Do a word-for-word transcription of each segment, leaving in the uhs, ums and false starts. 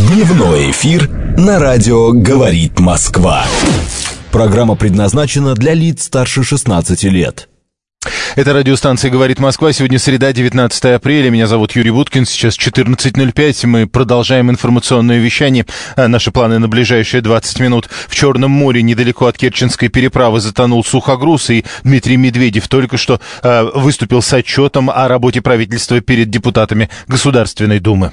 Дневной эфир на радио «Говорит Москва». Программа предназначена для лиц старше шестнадцати лет. Это радиостанция «Говорит Москва». Сегодня среда, девятнадцатое апреля. Меня зовут Юрий Буткин. Сейчас четырнадцать ноль пять. Мы продолжаем информационное вещание. Наши планы на ближайшие двадцать минут. В Черном море, недалеко от Керченской переправы, затонул сухогруз. И Дмитрий Медведев только что э, выступил с отчетом о работе правительства перед депутатами Государственной Думы.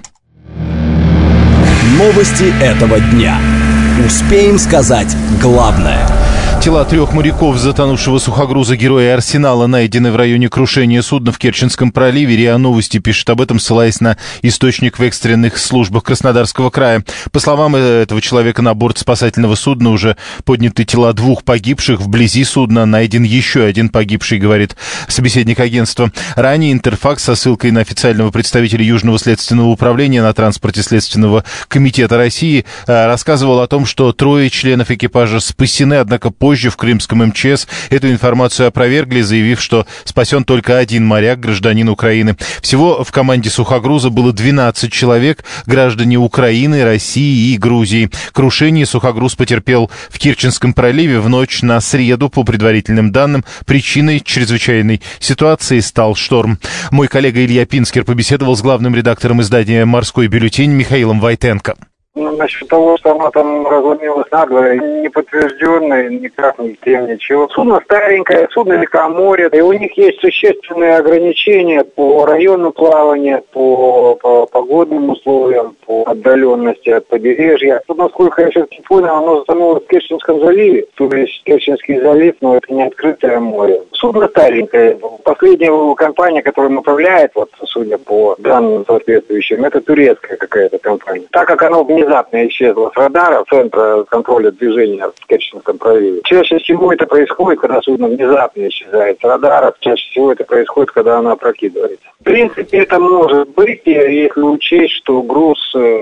Новости этого дня. Успеем сказать главное. Тела трех моряков затонувшего сухогруза «Героя Арсенала» найдены в районе крушения судна в Керченском проливе. РИА Новости пишет об этом, ссылаясь на источник в экстренных службах Краснодарского края. По словам этого человека, на борт спасательного судна уже подняты тела двух погибших. Вблизи судна найден еще один погибший, говорит собеседник агентства. Ранее Интерфакс со ссылкой на официального представителя Южного следственного управления на транспорте Следственного комитета России рассказывал о том, что трое членов экипажа спасены, однако позже в крымском эм че эс эту информацию опровергли, заявив, что спасен только один моряк, гражданин Украины. Всего в команде сухогруза было двенадцать человек, граждане Украины, России и Грузии. Крушение сухогруз потерпел в Керченском проливе в ночь на среду. По предварительным данным, причиной чрезвычайной ситуации стал шторм. Мой коллега Илья Пинскер побеседовал с главным редактором издания «Морской бюллетень» Михаилом Войтенко. Ну, насчет того, что она там разломилась надвое, не подтвержденное никак, ни тем, ничего. Судно старенькое, судно легкоморье, и у них есть существенные ограничения по району плавания, по, по погодным условиям, по отдаленности от побережья. Тут, насколько я сейчас понял, оно затонуло в Керченском заливе, то есть Керченский залив, но это не открытое море. Судно старенькое. Последняя компания, которая им управляет, вот, судя по данным соответствующим, это турецкая какая-то компания. Так как оно внезапно исчезло с радара Центра контроля движения в Керченском проливе. Чаще всего это происходит, когда судно внезапно исчезает с радаров. Чаще всего это происходит, когда оно опрокидывается. В принципе, это может быть, если учесть, что груз э,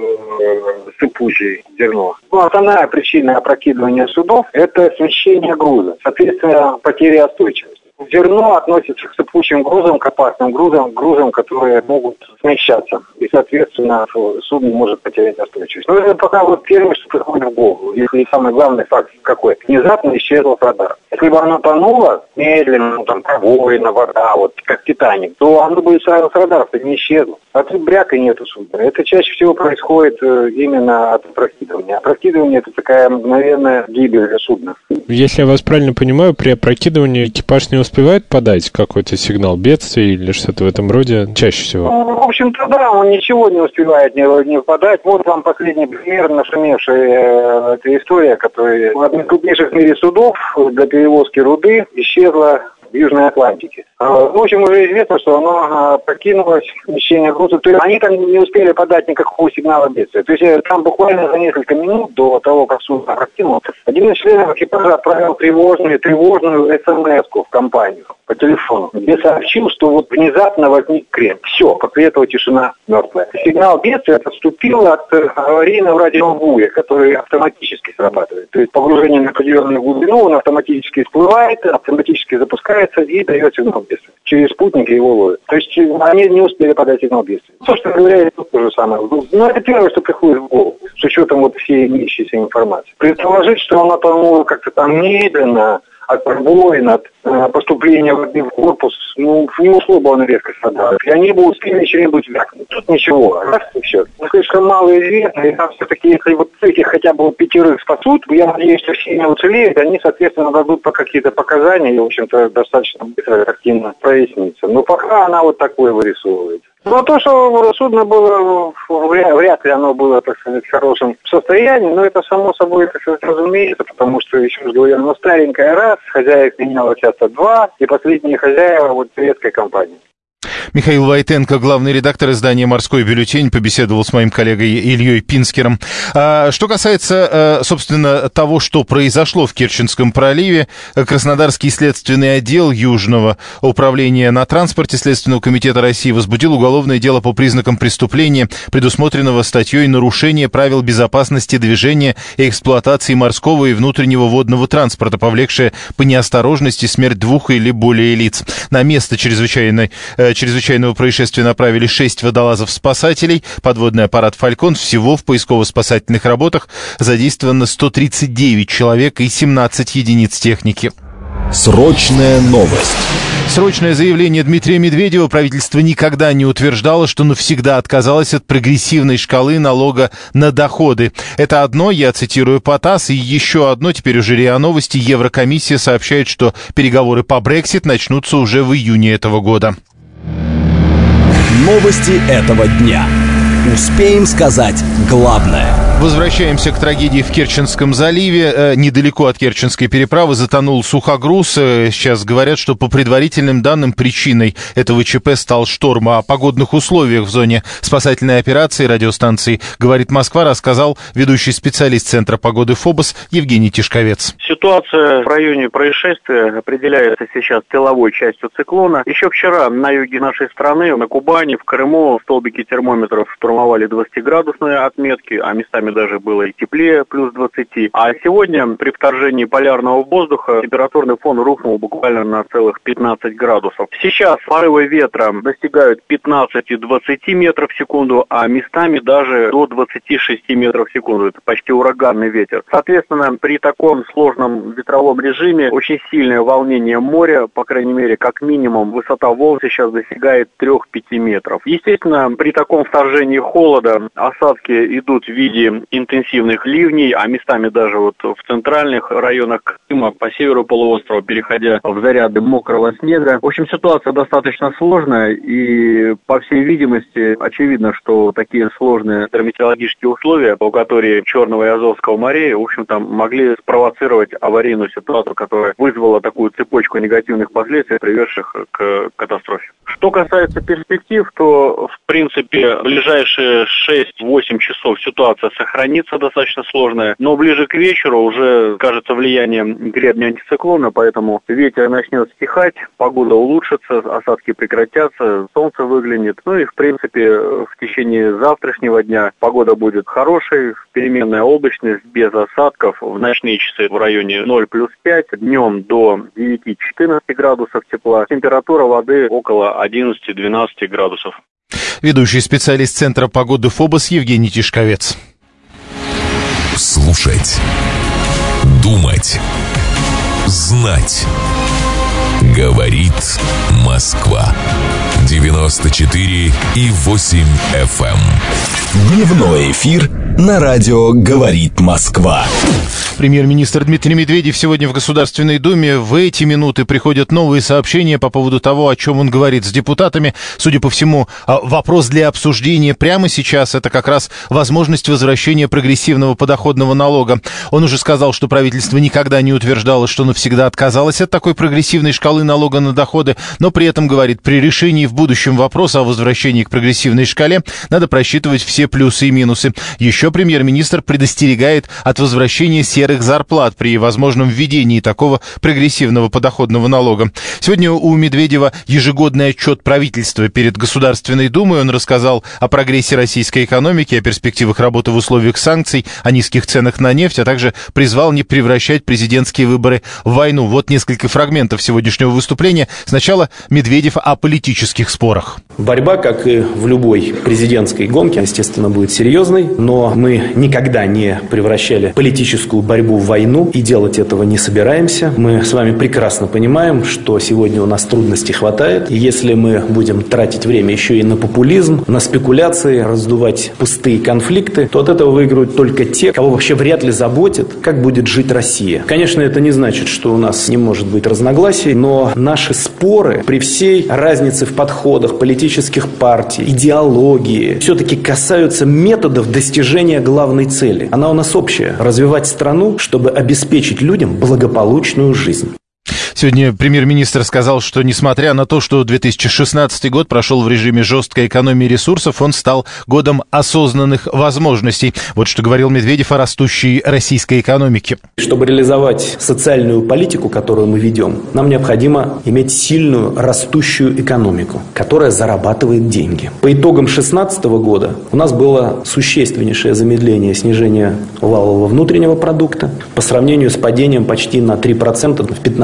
сыпучий, зерно. Ну, основная причина опрокидывания судов – это смещение груза. Соответственно, потеря остойчивости. Зерно относится к сыпучим грузам, к опасным грузам, к грузам, которые могут смещаться. И, соответственно, судно может потерять остойчивость. Но это пока вот первое, что приходит в голову. Если и самый главный факт какой. Внезапно исчезло с радара. Если бы оно тонуло медленно, ну, там, пробоина, вода, вот, как «Титаник», то оно бы с радаров-то не исчезло. А тут бряка нету судна. Это чаще всего происходит э, именно от опрокидывания. Опрокидывание – это такая мгновенная гибель судна. Если я вас правильно понимаю, при опрокидывании экипаж не успевает подать какой-то сигнал бедствия или что-то в этом роде чаще всего? Ну, в общем-то, да, он ничего не успевает не, не подать. Вот вам последний пример, нашумевшая э, эта история, которая одна из крупнейших в мире судов для перевозки руды исчезла в Южной Атлантике. В общем, уже известно, что оно покинулось смещение груза. То есть они там не успели подать никакого сигнала бедствия. То есть там буквально за несколько минут до того, как судно покинуло, один из членов экипажа отправил тревожную, тревожную смс-ку в компанию по телефону, где сообщил, что вот внезапно возник крен. Все, после этого тишина мертвая. Сигнал бедствия поступил от аварийного радиобуя, который автоматически срабатывает. То есть погружение на определенную глубину, он автоматически всплывает, автоматически запускается и дает сигнал бедствия. Через спутник его ловят. То есть они не успели подать сигнал бедствия. То, что говорят, тут то же самое. Но это первое, что приходит в голову, с учетом вот всей имеющейся информации. Предположить, что оно тонуло как-то там медленно, от пробоин, от э, поступления воды в корпус, ну, не ушло бы оно резко с радара. И они бы успели что-нибудь вякнуть. Тут ничего. Раз и все. Ну, слишком мало известно, и там все-таки, если вот этих хотя бы пятерых спасут, я надеюсь, что все не уцелеют, они, соответственно, дадут по какие-то показания, и, в общем-то, достаточно быстро активно прояснится. Но пока она вот такое вырисовывает. Но то, что судно было, вряд ли оно было, так сказать, в хорошем состоянии, но это само собой, так сказать, разумеется, потому что, еще раз говорю, оно старенькое раз, хозяев меняло часто два, и последние хозяева вот турецкой компании. Михаил Войтенко, главный редактор издания «Морской бюллетень», побеседовал с моим коллегой Ильей Пинскером. А, что касается, собственно, того, что произошло в Керченском проливе, Краснодарский следственный отдел Южного управления на транспорте Следственного комитета России возбудил уголовное дело по признакам преступления, предусмотренного статьей «Нарушение правил безопасности движения и эксплуатации морского и внутреннего водного транспорта, повлекшее по неосторожности смерть двух или более лиц». На место чрезвычайной места чрезвычайного происшествия направили шесть водолазов-спасателей. Подводный аппарат «Фалькон». Всего в поисково-спасательных работах задействовано сто тридцать девять человек и семнадцать единиц техники. Срочная новость. Срочное заявление Дмитрия Медведева. Правительство никогда не утверждало, что навсегда отказалось от прогрессивной шкалы налога на доходы. Это одно, я цитирую по ТАСС, и еще одно, теперь уже РИА Новости. Еврокомиссия сообщает, что переговоры по Брексит начнутся уже в июне этого года. Новости этого дня. Успеем сказать главное. Возвращаемся к трагедии в Керченском заливе. Э, недалеко от Керченской переправы затонул сухогруз. Э, сейчас говорят, что по предварительным данным причиной этого ЧП стал шторм. О погодных условиях в зоне спасательной операции радиостанции «Говорит Москва» рассказал ведущий специалист Центра погоды ФОБОС Евгений Тишковец. Ситуация в районе происшествия определяется сейчас тыловой частью циклона. Еще вчера на юге нашей страны, на Кубани, в Крыму, столбики термометров штурмовали двадцатиградусные отметки, а местами даже было и теплее, плюс двадцать. А сегодня при вторжении полярного воздуха температурный фон рухнул буквально на целых пятнадцать градусов. Сейчас порывы ветра достигают пятнадцати-двадцати метров в секунду, а местами даже до двадцати шести метров в секунду. Это почти ураганный ветер. Соответственно, при таком сложном ветровом режиме очень сильное волнение моря, по крайней мере, как минимум, высота волн сейчас достигает трёх-пяти метров. Естественно, при таком вторжении холода осадки идут в виде интенсивных ливней, а местами даже вот в центральных районах Крыма, по северу полуострова, переходя в заряды мокрого снега. В общем, ситуация достаточно сложная, и, по всей видимости, очевидно, что такие сложные гидрометеорологические условия, по которым Черного и Азовского морей, в общем-то, могли спровоцировать аварийную ситуацию, которая вызвала такую цепочку негативных последствий, приведших к катастрофе. Что касается перспектив, то, в принципе, в ближайшие шесть-восемь часов ситуация сохранится достаточно сложная, но ближе к вечеру уже кажется влияние гребня антициклона, поэтому ветер начнет стихать, погода улучшится, осадки прекратятся, солнце выглянет. Ну и, в принципе, в течение завтрашнего дня погода будет хорошей, переменная облачность, без осадков, в ночные часы в районе ноль плюс пять, днем до девяти-четырнадцати градусов тепла, температура воды около одиннадцати-двенадцати градусов. Ведущий специалист Центра погоды ФОБОС Евгений Тишковец. Слушать, думать, знать. Говорит Москва. девяносто четыре и восемь эф эм. Дневной эфир на радио «Говорит Москва». Премьер-министр Дмитрий Медведев сегодня в Государственной Думе. В эти минуты приходят новые сообщения по поводу того, о чем он говорит с депутатами. Судя по всему, вопрос для обсуждения прямо сейчас — это как раз возможность возвращения прогрессивного подоходного налога. Он уже сказал, что правительство никогда не утверждало, что навсегда отказалось от такой прогрессивной шкалы налога на доходы, но при этом говорит, при решении в будущем вопроса о возвращении к прогрессивной шкале надо просчитывать все плюсы и минусы. Еще премьер-министр предостерегает от возвращения серых зарплат при возможном введении такого прогрессивного подоходного налога. Сегодня у Медведева ежегодный отчет правительства перед Государственной Думой. Он рассказал о прогрессе российской экономики, о перспективах работы в условиях санкций, о низких ценах на нефть, а также призвал не превращать президентские выборы в войну. Вот несколько фрагментов сегодняшнего выступления. Сначала Медведев о политических спорах. Борьба, как и в любой президентской гонке, естественно, будет серьезной, но мы никогда не превращали политическую борьбу в войну и делать этого не собираемся. Мы с вами прекрасно понимаем, что сегодня у нас трудностей хватает. И если мы будем тратить время еще и на популизм, на спекуляции, раздувать пустые конфликты, то от этого выиграют только те, кого вообще вряд ли заботит, как будет жить Россия. Конечно, это не значит, что у нас не может быть разногласий, но наши споры при всей разнице в подходах политических партий, идеологии, все-таки касаются методов достижения главной цели. Она у нас общая – развивать страну, чтобы обеспечить людям благополучную жизнь. Сегодня премьер-министр сказал, что несмотря на то, что две тысячи шестнадцатый год прошел в режиме жесткой экономии ресурсов, он стал годом осознанных возможностей. Вот что говорил Медведев о растущей российской экономике. Чтобы реализовать социальную политику, которую мы ведем, нам необходимо иметь сильную растущую экономику, которая зарабатывает деньги. По итогам две тысячи шестнадцатого года у нас было существеннейшее замедление снижения валового внутреннего продукта по сравнению с падением почти на три процента в две тысячи пятнадцатом году.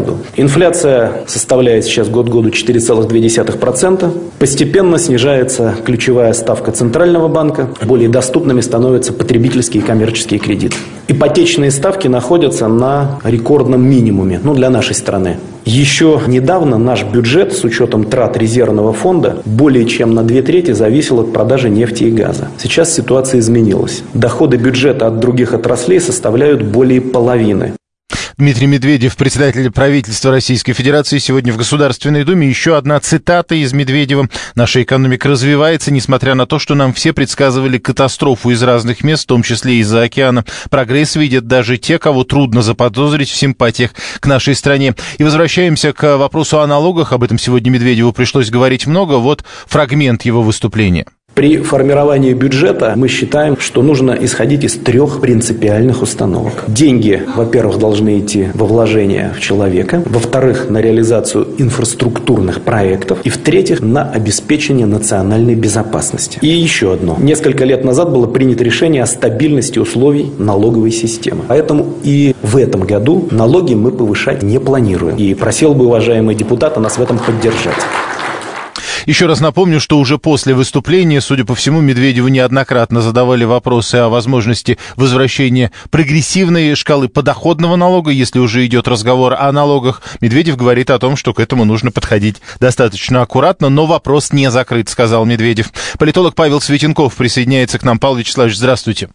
году. Инфляция составляет сейчас год к году четыре целых две десятых процента. Постепенно снижается ключевая ставка Центрального банка. Более доступными становятся потребительские и коммерческие кредиты. Ипотечные ставки находятся на рекордном минимуме, ну, для нашей страны. Еще недавно наш бюджет с учетом трат резервного фонда более чем на две трети зависел от продажи нефти и газа. Сейчас ситуация изменилась. Доходы бюджета от других отраслей составляют более половины. Дмитрий Медведев, председатель правительства Российской Федерации, сегодня в Государственной Думе. Еще одна цитата из Медведева. «Наша экономика развивается, несмотря на то, что нам все предсказывали катастрофу из разных мест, в том числе из-за океана. Прогресс видят даже те, кого трудно заподозрить в симпатиях к нашей стране». И возвращаемся к вопросу о налогах. Об этом сегодня Медведеву пришлось говорить много. Вот фрагмент его выступления. При формировании бюджета мы считаем, что нужно исходить из трех принципиальных установок. Деньги, во-первых, должны идти во вложение в человека, во-вторых, на реализацию инфраструктурных проектов, и в-третьих, на обеспечение национальной безопасности. И еще одно. Несколько лет назад было принято решение о стабильности условий налоговой системы. Поэтому и в этом году налоги мы повышать не планируем. И просил бы уважаемые депутаты нас в этом поддержать. Еще раз напомню, что уже после выступления, судя по всему, Медведеву неоднократно задавали вопросы о возможности возвращения прогрессивной шкалы подоходного налога. Если уже идет разговор о налогах, Медведев говорит о том, что к этому нужно подходить достаточно аккуратно, но вопрос не закрыт, сказал Медведев. Политолог Павел Светенков присоединяется к нам. Павел Вячеславович, здравствуйте.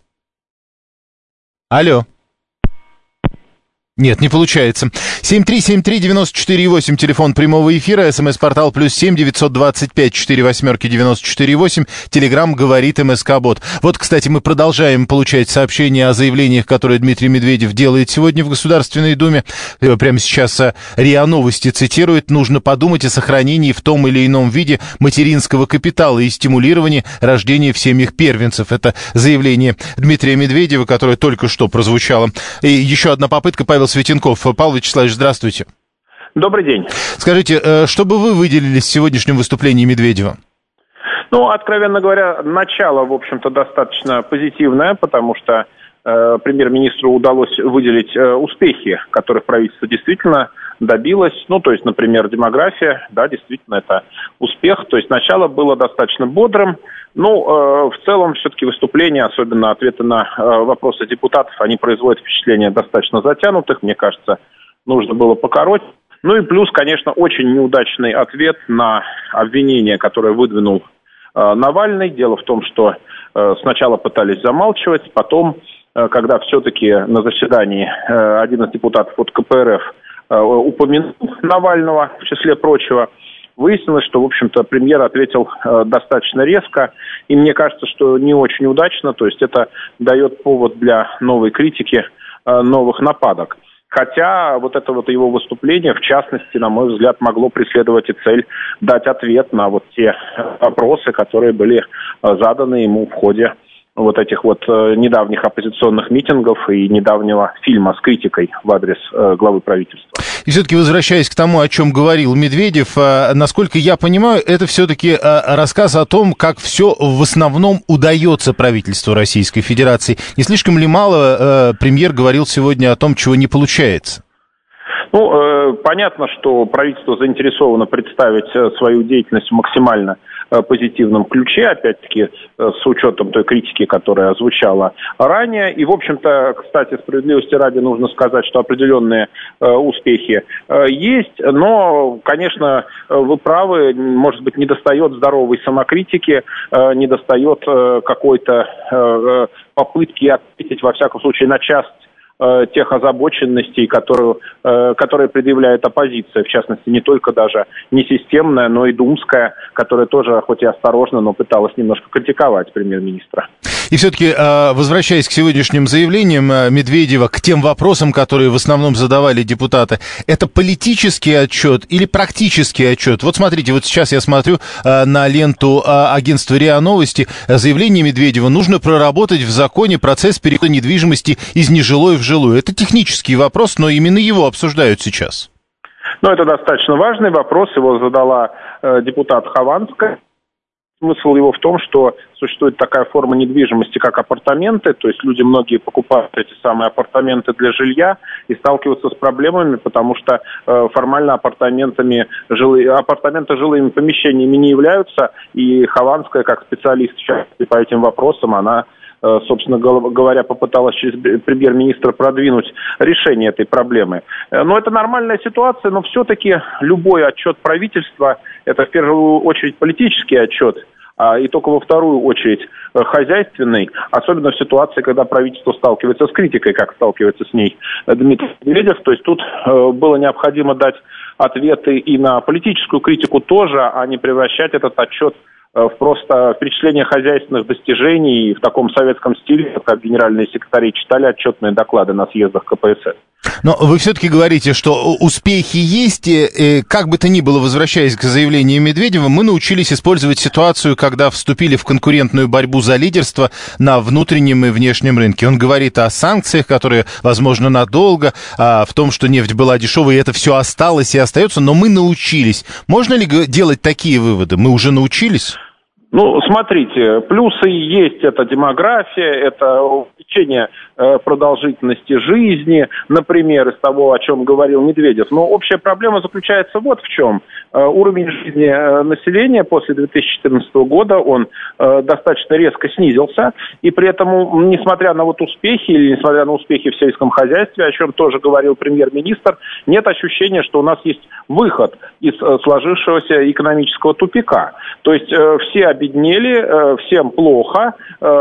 Алло. Нет, не получается. семь три семь три девять четыре восемь, телефон прямого эфира, смс-портал плюс семь девятьсот двадцать пять четыре восьмерки девяносто четыре восемь, телеграмм говорит МСК-бот. Вот, кстати, мы продолжаем получать сообщения о заявлениях, которые Дмитрий Медведев делает сегодня в Государственной Думе. Прямо сейчас РИА Новости цитирует: «Нужно подумать о сохранении в том или ином виде материнского капитала и стимулировании рождения в семьях первенцев». Это заявление Дмитрия Медведева, которое только что прозвучало. И еще одна попытка. Павел Светенков. Павел Вячеславович, здравствуйте. Добрый день. Скажите, что бы вы выделили в сегодняшнем выступлении Медведева? Ну, откровенно говоря, начало, в общем-то, достаточно позитивное, потому что э, премьер-министру удалось выделить э, успехи, которых правительство действительно добилось. Ну, то есть, например, демография, да, действительно, это успех. То есть, начало было достаточно бодрым. Ну, э, в целом, все-таки выступления, особенно ответы на э, вопросы депутатов, они производят впечатление достаточно затянутых. Мне кажется, нужно было покороть. Ну и плюс, конечно, очень неудачный ответ на обвинение, которое выдвинул э, Навальный. Дело в том, что э, сначала пытались замалчивать, потом, э, когда все-таки на заседании э, один из депутатов от ка пэ эр эф э, упомянул Навального, в числе прочего, выяснилось, что, в общем-то, премьер ответил э, достаточно резко, и мне кажется, что не очень удачно, то есть это дает повод для новой критики, э, новых нападок. Хотя вот это вот его выступление, в частности, на мой взгляд, могло преследовать и цель дать ответ на вот те вопросы, которые были заданы ему в ходе вот этих вот недавних оппозиционных митингов и недавнего фильма с критикой в адрес э, главы правительства. И все-таки, возвращаясь к тому, о чем говорил Медведев, э, насколько я понимаю, это все-таки э, рассказ о том, как все в основном удается правительству Российской Федерации. Не слишком ли мало э, премьер говорил сегодня о том, чего не получается? Ну, э, понятно, что правительство заинтересовано представить свою деятельность максимально позитивном ключе, опять-таки, с учетом той критики, которая звучала ранее. И, в общем-то, кстати, справедливости ради нужно сказать, что определенные э, успехи э, есть, но, конечно, вы правы, может быть, недостает здоровой самокритики, э, недостает э, какой-то э, попытки ответить, во всяком случае, на часть тех озабоченностей, которую, э, которые предъявляет оппозиция, в частности, не только даже не системная, но и думская, которая тоже, хоть и осторожно, но пыталась немножко критиковать премьер-министра. И все-таки, возвращаясь к сегодняшним заявлениям Медведева, к тем вопросам, которые в основном задавали депутаты, это политический отчет или практический отчет? Вот смотрите, вот сейчас я смотрю на ленту агентства РИА Новости, заявление Медведева: нужно проработать в законе процесс перехода недвижимости из нежилой в жилую. Это технический вопрос, но именно его обсуждают сейчас. Ну, это достаточно важный вопрос, его задала э, депутат Хованская. Смысл его в том, что существует такая форма недвижимости, как апартаменты, то есть люди многие покупают эти самые апартаменты для жилья и сталкиваются с проблемами, потому что э, формально апартаментами жилые, апартаменты жилыми помещениями не являются, и Хованская, как специалист по этим вопросам, она, э, собственно говоря, попыталась через премьер-министра продвинуть решение этой проблемы. Но это нормальная ситуация, но все-таки любой отчет правительства – это в первую очередь политический отчет, и только во вторую очередь хозяйственный, особенно в ситуации, когда правительство сталкивается с критикой, как сталкивается с ней Дмитрий Медведев. То есть тут было необходимо дать ответы и на политическую критику тоже, а не превращать этот отчет в просто впечатление хозяйственных достижений и в таком советском стиле, как генеральные секретари читали отчетные доклады на съездах ка пэ эс эс. Но вы все-таки говорите, что успехи есть, и как бы то ни было, возвращаясь к заявлению Медведева, мы научились использовать ситуацию, когда вступили в конкурентную борьбу за лидерство на внутреннем и внешнем рынке. Он говорит о санкциях, которые, возможно, надолго, в том, что нефть была дешевой, и это все осталось и остается, но мы научились. Можно ли делать такие выводы? Мы уже научились? Ну, смотрите, плюсы есть, это демография, это увеличение э, продолжительности жизни, например, из того, о чем говорил Медведев. Но общая проблема заключается вот в чем. Э, уровень жизни э, населения после две тысячи четырнадцатого года, он э, достаточно резко снизился, и при этом, несмотря на вот успехи, или несмотря на успехи в сельском хозяйстве, о чем тоже говорил премьер-министр, нет ощущения, что у нас есть выход из э, сложившегося экономического тупика. То есть э, все обеднели, всем плохо,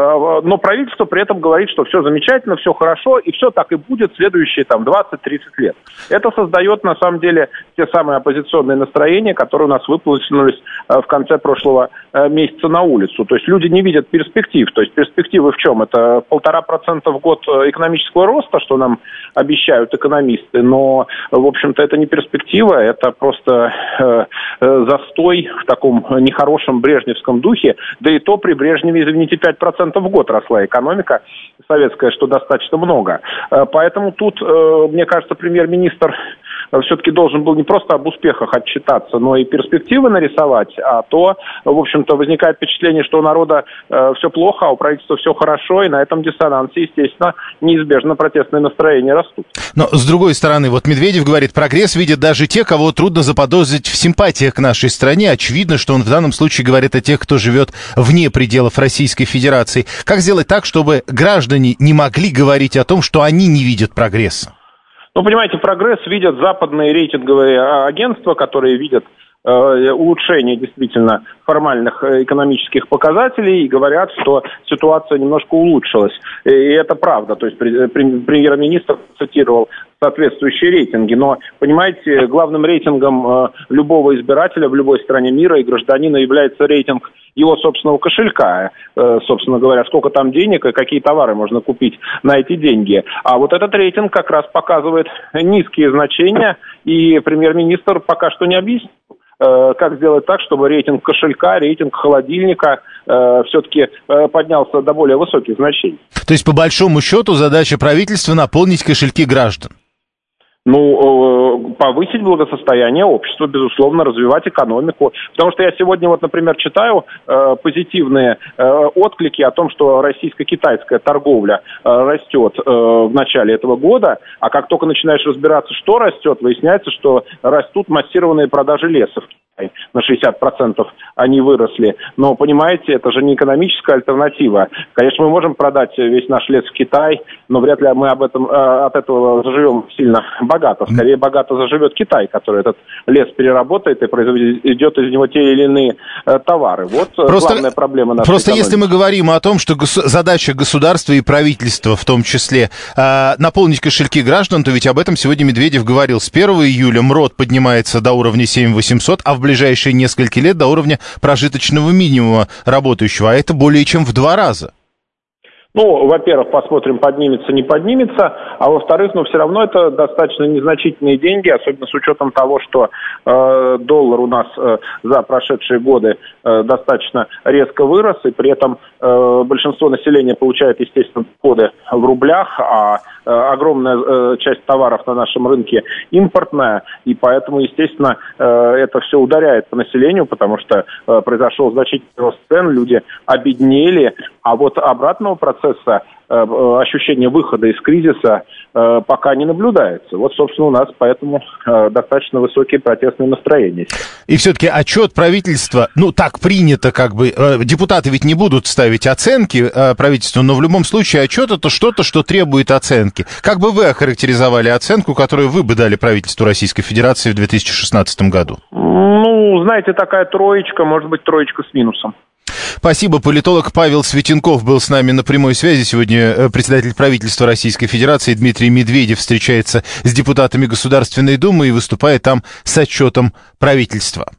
но правительство при этом говорит, что все замечательно, все хорошо, и все так и будет следующие там двадцать-тридцать лет. Это создает, на самом деле, те самые оппозиционные настроения, которые у нас выплеснулись в конце прошлого месяца на улицу. То есть люди не видят перспектив. То есть перспективы в чем? Это полтора процента в год экономического роста, что нам обещают экономисты, но, в общем-то, это не перспектива, это просто э, э, застой в таком нехорошем брежневском духе, да и то при Брежневе, извините, пять процентов в год росла экономика советская, что достаточно много. Поэтому тут, мне кажется, премьер-министр все-таки должен был не просто об успехах отчитаться, но и перспективы нарисовать, а то, в общем-то, возникает впечатление, что у народа э, все плохо, а у правительства все хорошо, и на этом диссонансе, естественно, неизбежно протестные настроения растут. Но, с другой стороны, вот Медведев говорит, прогресс видят даже те, кого трудно заподозрить в симпатиях к нашей стране. Очевидно, что он в данном случае говорит о тех, кто живет вне пределов Российской Федерации. Как сделать так, чтобы граждане не могли говорить о том, что они не видят прогресса? Ну, понимаете, прогресс видят западные рейтинговые агентства, которые видят э, улучшение действительно формальных экономических показателей и говорят, что ситуация немножко улучшилась. И это правда. То есть премьер-министр цитировал соответствующие рейтинги. Но, понимаете, главным рейтингом э, любого избирателя в любой стране мира и гражданина является рейтинг его собственного кошелька, э, собственно говоря, сколько там денег и какие товары можно купить на эти деньги. А вот этот рейтинг как раз показывает низкие значения, и премьер-министр пока что не объяснил, э, как сделать так, чтобы рейтинг кошелька, рейтинг холодильника э, все-таки э, поднялся до более высоких значений. То есть, по большому счету, задача правительства наполнить кошельки граждан? Ну, повысить благосостояние общества, безусловно, развивать экономику. Потому что я сегодня, вот, например, читаю э, позитивные э, отклики о том, что российско-китайская торговля э, растет э, в начале этого года, а как только начинаешь разбираться, что растет, выясняется, что растут массированные продажи леса в Китае. На шестьдесят процентов они выросли. Но, понимаете, это же не экономическая альтернатива. Конечно, мы можем продать весь наш лес в Китай, но вряд ли мы об этом, э, от этого заживем сильно богато. Скорее, богато заживет Китай, который этот лес переработает и произведет из него те или иные э, товары. Вот просто, главная проблема нашей Просто экономики. Если мы говорим о том, что гос- задача государства и правительства в том числе э, наполнить кошельки граждан, то ведь об этом сегодня Медведев говорил. С первого июля МРОТ поднимается до уровня семь тысяч восемьсот, а в ближайшие несколько лет до уровня прожиточного минимума работающего. А это более чем в два раза. Ну, во-первых, посмотрим, поднимется, не поднимется, а во-вторых, ну, все равно это достаточно незначительные деньги, особенно с учетом того, что э, доллар у нас э, за прошедшие годы э, достаточно резко вырос, и при этом э, большинство населения получает, естественно, доходы в рублях, а огромная часть товаров на нашем рынке импортная, и поэтому, естественно, это все ударяет по населению, потому что произошел значительный рост цен, люди обеднели, а вот обратного процесса, ощущение выхода из кризиса пока не наблюдается. Вот, собственно, у нас поэтому достаточно высокие протестные настроения. И все-таки отчет правительства, ну, так принято, как бы, депутаты ведь не будут ставить оценки правительству, но в любом случае отчет — это что-то, что требует оценки. Как бы вы охарактеризовали оценку, которую вы бы дали правительству Российской Федерации в две тысячи шестнадцатом году? Ну, знаете, такая троечка, может быть, троечка с минусом. Спасибо. Политолог Павел Светенков был с нами на прямой связи. Сегодня председатель правительства Российской Федерации Дмитрий Медведев встречается с депутатами Государственной Думы и выступает там с отчетом правительства.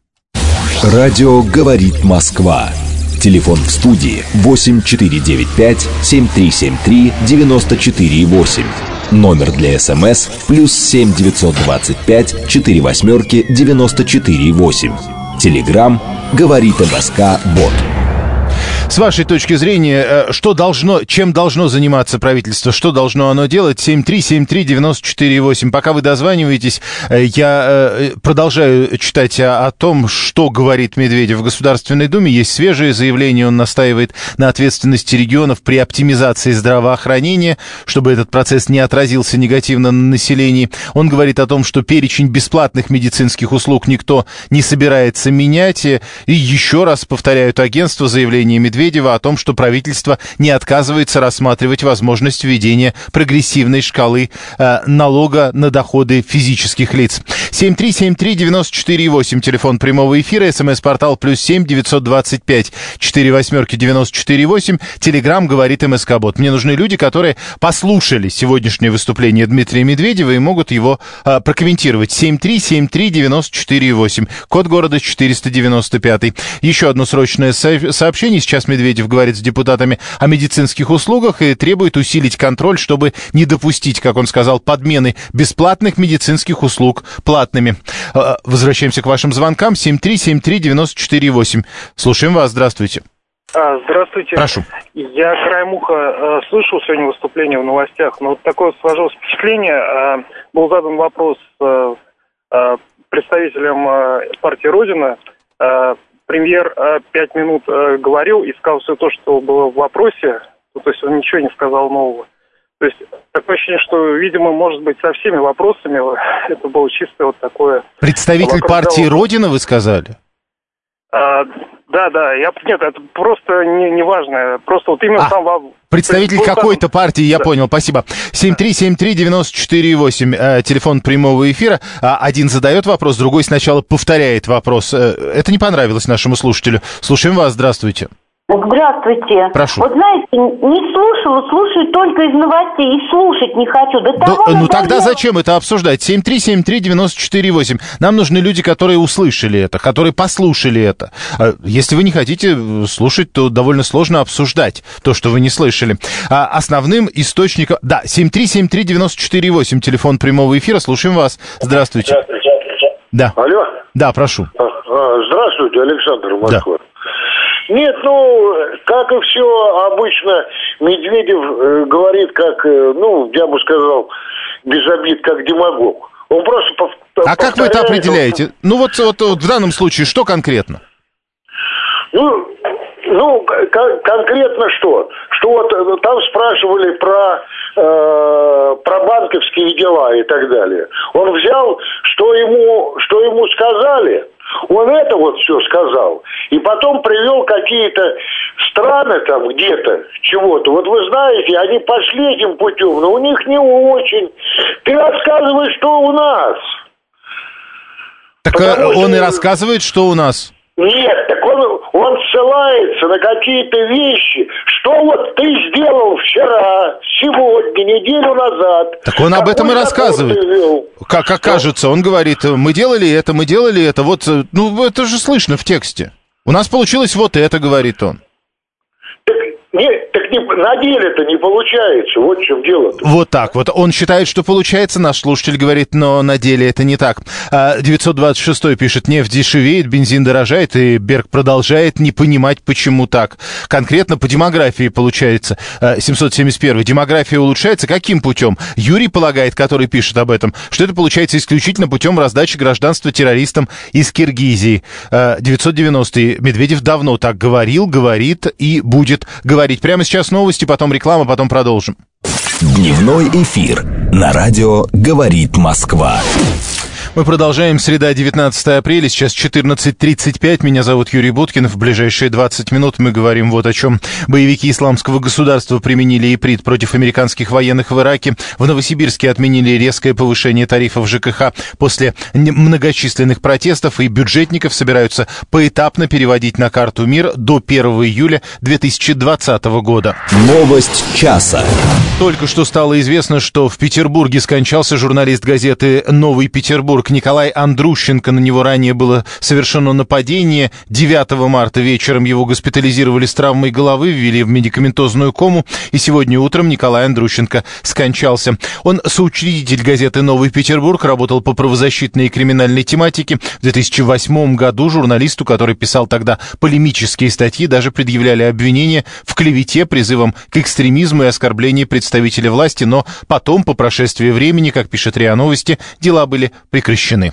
Радио «Говорит Москва». Телефон в студии восемь четыре девять пять семь три семь три девяносто четыре восемь. Номер для СМС плюс семь девятьсот двадцать пять четыре восьмерки девяносто четыре восемь. Телеграм «Говорит МСК Бот». С вашей точки зрения, что должно, чем должно заниматься правительство, что должно оно делать? семь три семь три девяносто четыре восемь. Пока вы дозваниваетесь, я продолжаю читать о том, что говорит Медведев в Государственной Думе. Есть свежее заявление, он настаивает на ответственности регионов при оптимизации здравоохранения, чтобы этот процесс не отразился негативно на населении. Он говорит о том, что перечень бесплатных медицинских услуг никто не собирается менять. И еще раз повторяют агентство заявление Медведева о том, что правительство не отказывается рассматривать возможность введения прогрессивной шкалы э, налога на доходы физических лиц. семь три семь три девяносто четыре восемь, телефон прямого эфира, смс-портал плюс семь девятьсот двадцать пять четыре восьмерки девяносто четыре восемь, телеграм говорит МСК-бот. Мне нужны люди, которые послушали сегодняшнее выступление Дмитрия Медведева и могут его э, прокомментировать. семь три семь три девяносто четыре восемь, код города четыреста девяносто пять. Еще одно срочное со- сообщение. Сейчас Медведев говорит с депутатами о медицинских услугах и требует усилить контроль, чтобы не допустить, как он сказал, подмены бесплатных медицинских услуг платными. Возвращаемся к вашим звонкам. семь три семь три девяносто четыре восемь. Слушаем вас. Здравствуйте. А, здравствуйте. Прошу. Я краем уха э, слышал сегодня выступление в новостях, но вот такое сложилось впечатление. Э, был задан вопрос э, э, представителям э, партии «Родина». Э, Премьер э, пять минут э, говорил и сказал все то, что было в вопросе, ну, то есть он ничего не сказал нового. То есть такое ощущение, что, видимо, может быть, со всеми вопросами это было чисто вот такое... Представитель партии «Родина», вы сказали? А, да, да, я, нет, это просто не, не важно, просто вот именно а, сам... Представитель есть, какой-то там... партии, я да. понял, спасибо. семь три семь три девяносто четыре восемь, э, телефон прямого эфира. Один задает вопрос, другой сначала повторяет вопрос. Это не понравилось нашему слушателю. Слушаем вас, здравствуйте. Здравствуйте. Прошу. Вот знаете, не слушала, слушаю только из новостей и слушать не хочу. До того да, ну надоело... тогда зачем это обсуждать? семь три семь три девяносто четыре восемь. Нам нужны люди, которые услышали это, которые послушали это. Если вы не хотите слушать, то довольно сложно обсуждать то, что вы не слышали. А основным источником... Да, семь три семь три девяносто четыре восемь, телефон прямого эфира. Слушаем вас. Здравствуйте. Здравствуйте. Да. Алло? Да, прошу. Здравствуйте, Александр, Москва. Да. Нет, ну, как и все обычно, Медведев э, говорит, как, э, ну, я бы сказал, без обид, как демагог. Он просто пов- А как вы это определяете? Ну, вот, вот, вот в данном случае, что конкретно? Ну, ну кон- конкретно что? Что вот там спрашивали про, э, про банковские дела и так далее. Он взял, что ему, что ему сказали... Он это вот все сказал, и потом привел какие-то страны там где-то, чего-то. Вот вы знаете, они пошли этим путем, но у них не очень. Ты рассказывай, что у нас. Так Потому он что... и рассказывает, что у нас. Нет, так он, он ссылается на какие-то вещи, что вот ты сделал вчера, сегодня, неделю назад. Так он об этом и рассказывает. Как, как кажется, он говорит, мы делали это, мы делали это, вот, ну, это же слышно в тексте. У нас получилось вот это, говорит он. Так, нет, так них не, на деле-то не получается. Вот в чем дело. Вот так вот. Он считает, что получается, наш слушатель говорит, но на деле это не так. девятьсот двадцать шестой пишет, нефть дешевеет, бензин дорожает, и Берг продолжает не понимать, почему так. Конкретно по демографии получается. семьсот семьдесят первый. Демография улучшается каким путем? Юрий полагает, который пишет об этом, что это получается исключительно путем раздачи гражданства террористам из Киргизии. девятьсот девяностый. Медведев давно так говорил, говорит и будет говорить. Прямо сейчас новости, потом реклама, потом продолжим. Дневной эфир на радио «Говорит Москва». Мы продолжаем. Среда, девятнадцатое апреля, сейчас четырнадцать тридцать пять. Меня зовут Юрий Буткин. В ближайшие двадцать минут мы говорим вот о чем. Боевики исламского государства применили иприт против американских военных в Ираке. В Новосибирске отменили резкое повышение тарифов ЖКХ после многочисленных протестов, и бюджетников собираются поэтапно переводить на карту МИР до первого июля две тысячи двадцатого года. Новость часа. Только что стало известно, что в Петербурге скончался журналист газеты «Новый Петербург» Николай Андрущенко. На него ранее было совершено нападение. девятого марта вечером его госпитализировали с травмой головы, ввели в медикаментозную кому, и сегодня утром Николай Андрущенко скончался. Он соучредитель газеты «Новый Петербург», работал по правозащитной и криминальной тематике. В две тысячи восьмом году журналисту, который писал тогда полемические статьи, даже предъявляли обвинения в клевете, призывом к экстремизму и оскорблении представителя власти, но потом, по прошествии времени, как пишет РИА Новости, дела были прекращены.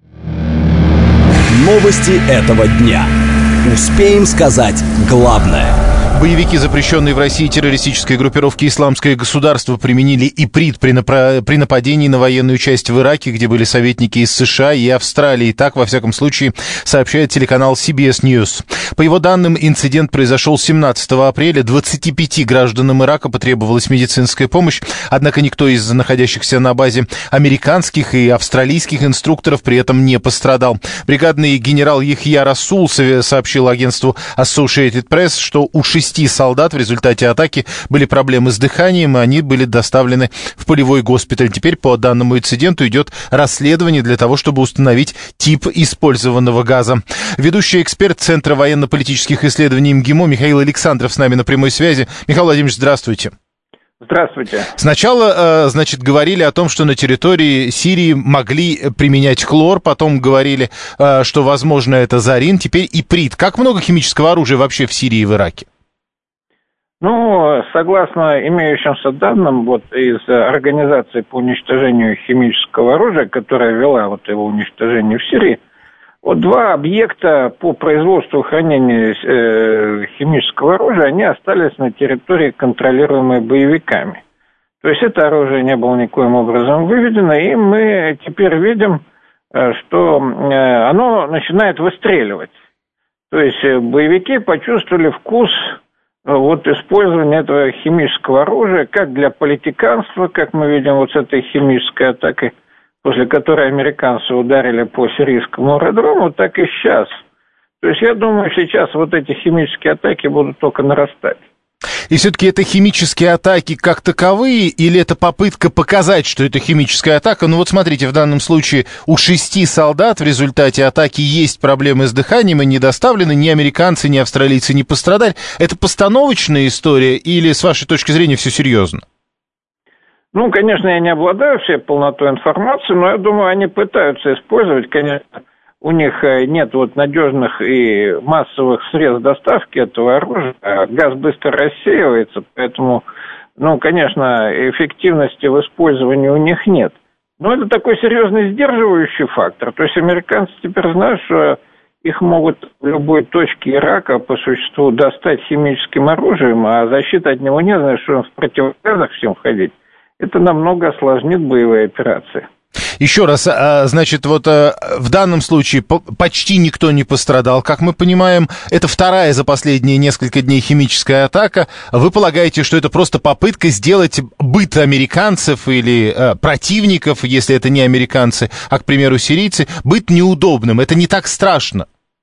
Новости этого дня. Успеем сказать главное. Боевики, запрещенные в России террористической группировки «Исламское государство», применили иприт при, напра- при нападении на военную часть в Ираке, где были советники из США и Австралии. Так, во всяком случае, сообщает телеканал си би эс News. По его данным, инцидент произошел семнадцатого апреля. двадцати пяти гражданам Ирака потребовалась медицинская помощь, однако никто из находящихся на базе американских и австралийских инструкторов при этом не пострадал. Бригадный генерал Яхья Расул сообщил агентству Associated Press, что у шести солдат в результате атаки были проблемы с дыханием, и они были доставлены в полевой госпиталь. Теперь по данному инциденту идет расследование для того, чтобы установить тип использованного газа. Ведущий эксперт Центра военно-политических исследований МГИМО Михаил Александров с нами на прямой связи. Михаил Владимирович, здравствуйте. Здравствуйте. Сначала, значит, говорили о том, что на территории Сирии могли применять хлор, потом говорили, что, возможно, это зарин, теперь иприт. Как много химического оружия вообще в Сирии и в Ираке? Ну, согласно имеющимся данным, вот из организации по уничтожению химического оружия, которая вела вот его уничтожение в Сирии, вот два объекта по производству и хранению э, химического оружия, они остались на территории, контролируемой боевиками. То есть это оружие не было никоим образом выведено, и мы теперь видим, э, что э, оно начинает выстреливать. То есть э, боевики почувствовали вкус вот использование этого химического оружия как для политиканства, как мы видим вот с этой химической атакой, после которой американцы ударили по сирийскому аэродрому, так и сейчас. То есть я думаю, сейчас вот эти химические атаки будут только нарастать. И все-таки это химические атаки как таковые, или это попытка показать, что это химическая атака? Ну вот смотрите, в данном случае у шести солдат в результате атаки есть проблемы с дыханием и не доставлены, ни американцы, ни австралийцы не пострадали. Это постановочная история или, с вашей точки зрения, все серьезно? Ну, конечно, я не обладаю всей полнотой информации, но я думаю, они пытаются использовать, конечно, у них нет вот надежных и массовых средств доставки этого оружия, газ быстро рассеивается, поэтому, ну, конечно, эффективности в использовании у них нет. Но это такой серьезный сдерживающий фактор, то есть американцы теперь знают, что их могут в любой точке Ирака по существу достать химическим оружием, а защита от него не знает, что им в противогазах всем ходить. Это намного осложнит боевые операции. Еще раз, значит, вот в данном случае почти никто не пострадал, как мы понимаем. Это вторая за последние несколько дней химическая атака. Вы полагаете, что это просто попытка сделать быт американцев или противников, если это не американцы, а, к примеру, сирийцы, быт неудобным? Это не так страшно?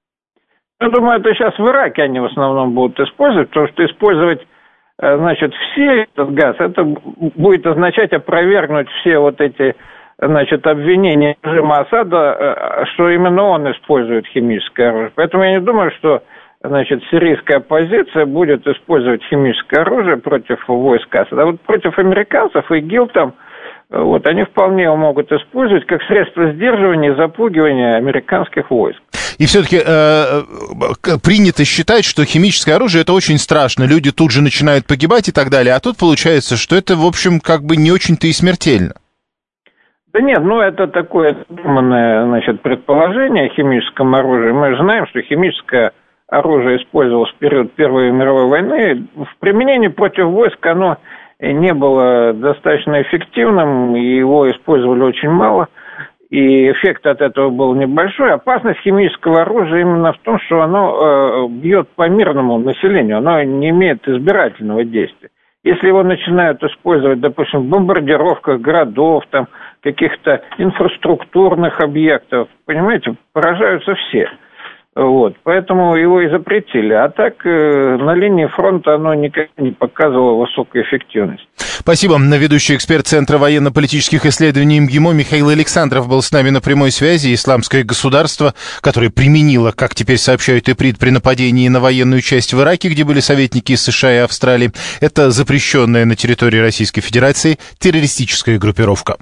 Я думаю, это сейчас в Ираке они в основном будут использовать, потому что использовать, значит, все этот газ, это будет означать опровергнуть все вот эти, значит, обвинения режима Асада, что именно он использует химическое оружие. Поэтому я не думаю, что значит, сирийская оппозиция будет использовать химическое оружие против войск Асада. А вот против американцев ИГИЛ там, вот, они вполне могут использовать как средство сдерживания и запугивания американских войск. И все-таки э, принято считать, что химическое оружие — это очень страшно, люди тут же начинают погибать и так далее, а тут получается, что это, в общем, как бы не очень-то и смертельно. Да нет, ну это такое думанное, значит, предположение о химическом оружии. Мы же знаем, что химическое оружие использовалось в период Первой мировой войны. В применении против войск оно не было достаточно эффективным, и его использовали очень мало. И эффект от этого был небольшой. Опасность химического оружия именно в том, что оно э, бьет по мирному населению, оно не имеет избирательного действия. Если его начинают использовать, допустим, в бомбардировках городов, там, каких-то инфраструктурных объектов, понимаете, поражаются все. Вот, поэтому его и запретили. А так, э, на линии фронта оно никогда не показывало высокой эффективности. Спасибо. Ведущий эксперт Центра военно-политических исследований МГИМО Михаил Александров был с нами на прямой связи. Исламское государство, которое применило, как теперь сообщают ИПРИТ, при нападении на военную часть в Ираке, где были советники из США и Австралии, это запрещенная на территории Российской Федерации террористическая группировка.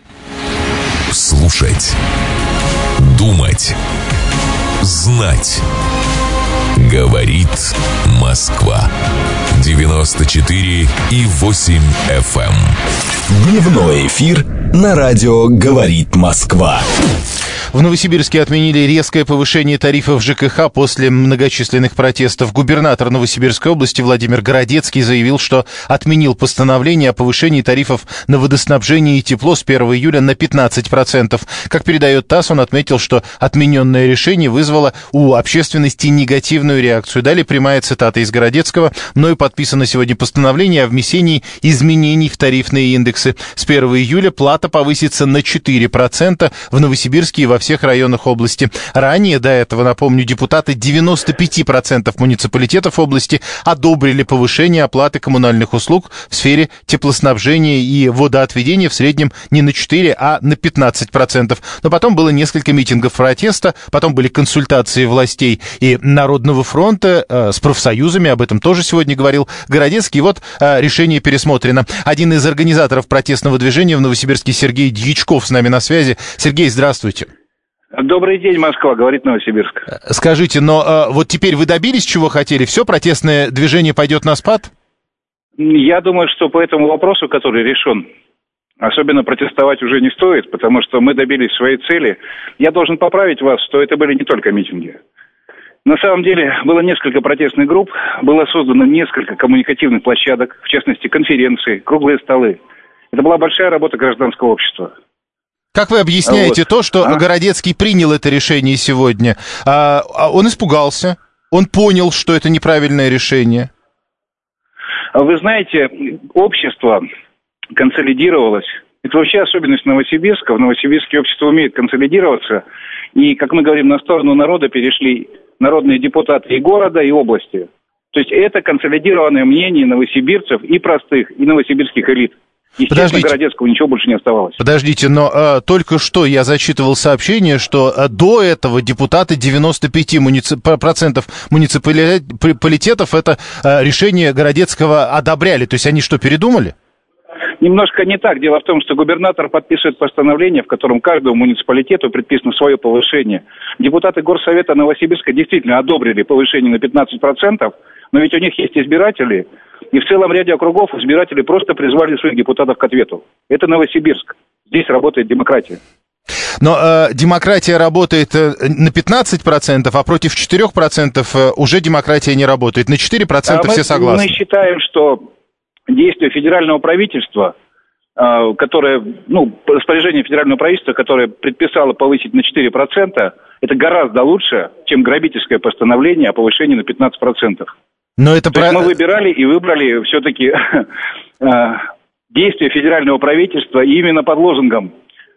Слушать. Думать. Знать. Говорит Москва. девяносто четыре и восемь эф эм. Дневной эфир на радио «Говорит Москва». В Новосибирске отменили резкое повышение тарифов ЖКХ после многочисленных протестов. Губернатор Новосибирской области Владимир Городецкий заявил, что отменил постановление о повышении тарифов на водоснабжение и тепло с первого июля на пятнадцать процентов. Как передает ТАСС, он отметил, что отмененное решение вызвало у общественности негативную реакцию. Далее прямая цитата из Городецкого. «Мною подписано сегодня постановление о внесении изменений в тарифные индексы. С первого июля плата повысится на четыре процента в Новосибирске и во всех районах области. Ранее, до этого, напомню, депутаты девяносто пять процентов муниципалитетов области одобрили повышение оплаты коммунальных услуг в сфере теплоснабжения и водоотведения в среднем не на четыре, а на пятнадцать процентов. Но потом было несколько митингов протеста, потом были консультации властей и Народного фронта э, с профсоюзами, об этом тоже сегодня говорил Городецкий. Вот э, решение пересмотрено. Один из организаторов протестного движения в Новосибирске Сергей Дьячков с нами на связи. Сергей, здравствуйте. Добрый день, Москва, говорит Новосибирск. Скажите, но э, вот теперь вы добились, чего хотели? Все, протестное движение пойдет на спад? Я думаю, что по этому вопросу, который решен, особенно протестовать уже не стоит, потому что мы добились своей цели. Я должен поправить вас, что это были не только митинги. На самом деле было несколько протестных групп, было создано несколько коммуникативных площадок, в частности конференции, круглые столы. Это была большая работа гражданского общества. Как вы объясняете вот. то, что а? Городецкий принял это решение сегодня? А, он испугался, он понял, что это неправильное решение. Вы знаете, общество консолидировалось. Это вообще особенность Новосибирска. В Новосибирске общество умеет консолидироваться. И, как мы говорим, на сторону народа перешли народные депутаты и города, и области. То есть это консолидированное мнение новосибирцев и простых, и новосибирских элит. Естественно, Городецкого ничего больше не оставалось. Подождите, но э, только что я зачитывал сообщение, что э, до этого депутаты девяносто пять процентов муниципалитетов это э, решение Городецкого одобряли. То есть они что, передумали? Немножко не так. Дело в том, что губернатор подписывает постановление, в котором каждому муниципалитету предписано свое повышение. Депутаты Горсовета Новосибирска действительно одобрили повышение на пятнадцать процентов, но ведь у них есть избиратели, и в целом ряде округов избиратели просто призвали своих депутатов к ответу. Это Новосибирск. Здесь работает демократия. Но э, демократия работает э, на пятнадцать процентов, а против четыре процента э, уже демократия не работает. На четыре процента а все мы, согласны. Мы считаем, что действие федерального правительства, э, которое, ну, распоряжение федерального правительства, которое предписало повысить на четыре процента, это гораздо лучше, чем грабительское постановление о повышении на пятнадцать процентов. Но это То про... есть мы выбирали и выбрали все-таки действия федерального правительства и именно под лозунгом